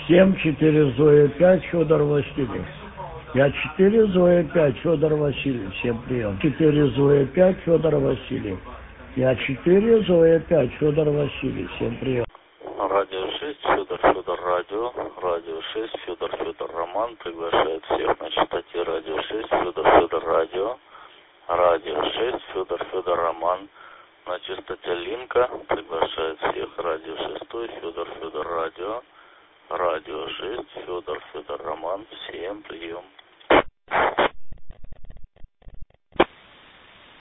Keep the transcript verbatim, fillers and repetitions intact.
семь четыре Зоя пять Федор Васильев. Я четыре Зоя пять Федор Васильев. Всем прием. четыре Зоя пять Федор Васильев. Я четыре Зоя пять Федор Васильев. Всем прием. Радио шесть, Федор, Федор, радио. Радио шесть, Федор, Федор, Роман. Приглашает всех на частоте Радио шесть, Федор, Федор, радио. Радио шесть, Федор, Федор, Роман. На частоте Линка приглашает всех Радио шесть, Федор, Федор, радио. Радио шесть, Федор, Федор, Роман. Всем прием.